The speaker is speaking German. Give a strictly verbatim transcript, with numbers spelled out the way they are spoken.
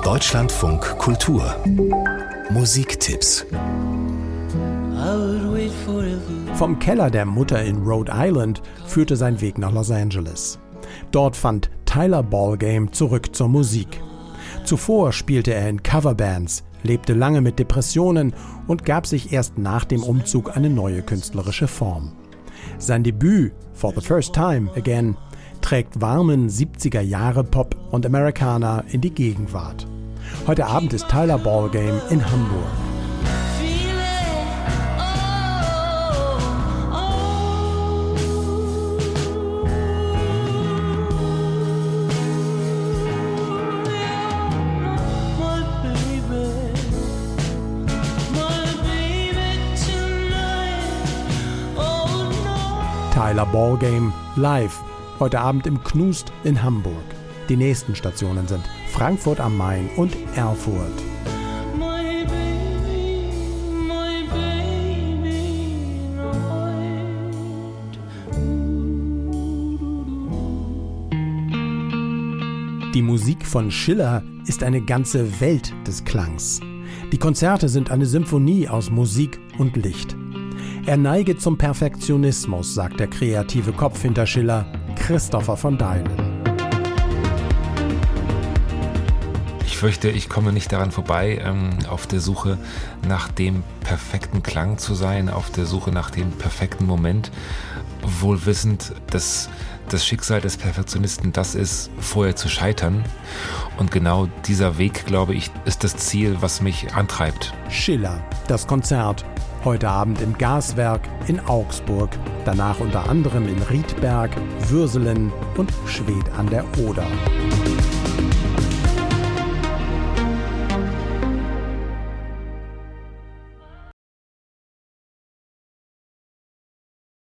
Deutschlandfunk Kultur Musiktipps. Vom Keller der Mutter in Rhode Island führte sein Weg nach Los Angeles. Dort fand Tyler Ballgame zurück zur Musik. Zuvor spielte er in Coverbands, lebte lange mit Depressionen und gab sich erst nach dem Umzug eine neue künstlerische Form. Sein Debüt, For the First Time Again, trägt warmen siebziger-Jahre-Pop und Americana in die Gegenwart. Heute Abend ist Tyler Ballgame in Hamburg. Tyler Ballgame live, heute Abend im Knust in Hamburg. Die nächsten Stationen sind Frankfurt am Main und Erfurt. Die Musik von Schiller ist eine ganze Welt des Klangs. Die Konzerte sind eine Symphonie aus Musik und Licht. Er neige zum Perfektionismus, sagt der kreative Kopf hinter Schiller, Christopher von Dylan. Ich fürchte, ich komme nicht daran vorbei, ähm, auf der Suche nach dem perfekten Klang zu sein, auf der Suche nach dem perfekten Moment, wohl wissend, dass das Schicksal des Perfektionisten das ist, vorher zu scheitern. Und genau dieser Weg, glaube ich, ist das Ziel, was mich antreibt. Schiller, das Konzert. Heute Abend im Gaswerk in Augsburg, danach unter anderem in Riedberg, Würselen und Schwedt an der Oder.